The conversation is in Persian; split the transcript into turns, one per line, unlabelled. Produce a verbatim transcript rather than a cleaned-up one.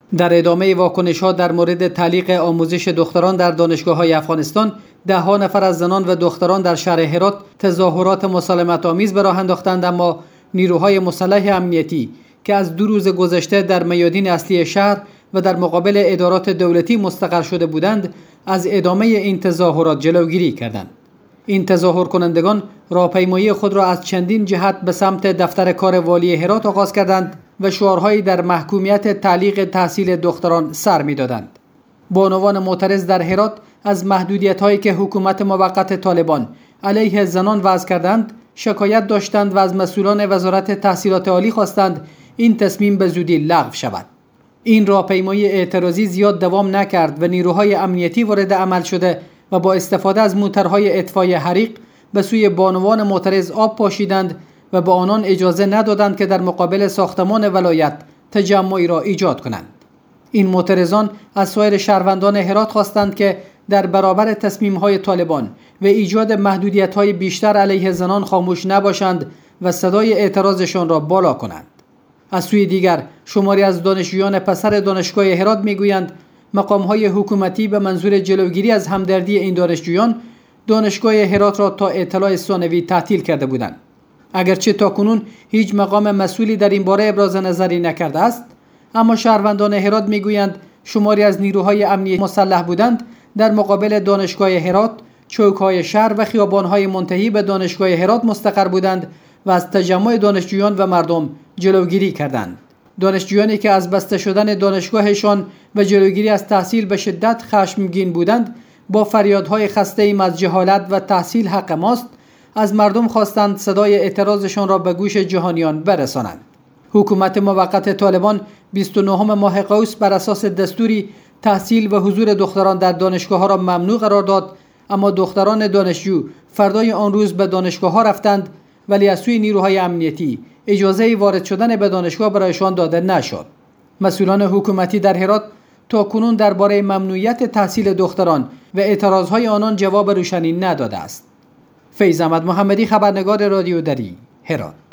در ادامه واکنش‌ها در مورد تعلیق آموزش دختران در دانشگاه‌های افغانستان، ده‌ها نفر از زنان و دختران در شهر هرات تظاهرات مسالمت‌آمیز به راه انداختند، اما نیروهای مسلح امنیتی که از دو روز گذشته در میادین اصلی شهر و در مقابل ادارات دولتی مستقر شده بودند، از ادامه این تظاهرات جلوگیری کردند. این تظاهر کنندگان راهپیمایی خود را از چندین جهت به سمت دفتر کار والی هرات آغاز کردند و شعارهایی در محکومیت تعلیق تحصیل دختران سر می‌دادند. بانوان معترض در هرات از محدودیت‌هایی که حکومت موقت طالبان علیه زنان وضع کردند شکایت داشتند و از مسئولان وزارت تحصیلات عالی خواستند این تصمیم به زودی لغو شود. این راهپیمایی اعتراضی زیاد دوام نکرد و نیروهای امنیتی وارد عمل شده و با استفاده از موترهای اطفای حریق به سوی بانوان معترض آب پاشیدند و به آنان اجازه ندادند که در مقابل ساختمان ولایت تجمعی را ایجاد کنند. این معترضان از سایر شهروندان هرات خواستند که در برابر تصمیم‌های طالبان و ایجاد محدودیت‌های بیشتر علیه زنان خاموش نباشند و صدای اعتراضشان را بالا کنند. از سوی دیگر شماری از دانشجویان پسر دانشگاه هرات میگویند مقام‌های حکومتی به منظور جلوگیری از همدردی این دانشجویان دانشگاه هرات را تا اطلاع ثانوی تعطیل کرده بودند. اگرچه تاکنون هیچ مقام مسئولی در این باره ابراز نظری نکرده است، اما شهروندان هرات میگویند شماری از نیروهای امنیتی مسلح بودند در مقابل دانشگاه هرات، چوک‌های شهر و خیابان‌های منتهی به دانشگاه هرات مستقر بودند و از تجمع دانشجویان و مردم جلوگیری کردند. دانشجویانی که از بسته شدن دانشگاهشان و جلوگیری از تحصیل به شدت خشمگین بودند، با فریادهای خسته ایم از جهالت و تحصیل حق ماست، از مردم خواستند صدای اعتراضشان را به گوش جهانیان برسانند. حکومت موقت طالبان بیست و نهم ماه قوس بر اساس دستوری تحصیل و حضور دختران در دانشگاه‌ها را ممنوع قرار داد، اما دختران دانشجو فردای آن روز به دانشگاه‌ها رفتند، ولی از سوی نیروهای امنیتی اجازه وارد شدن به دانشگاه برایشان داده نشد. مسئولان حکومتی در هرات تا کنون درباره ممنوعیت تحصیل دختران و اعتراضهای آنان جواب روشنی نداده است. فیض احمد محمدی، خبرنگار رادیو دری، هرات.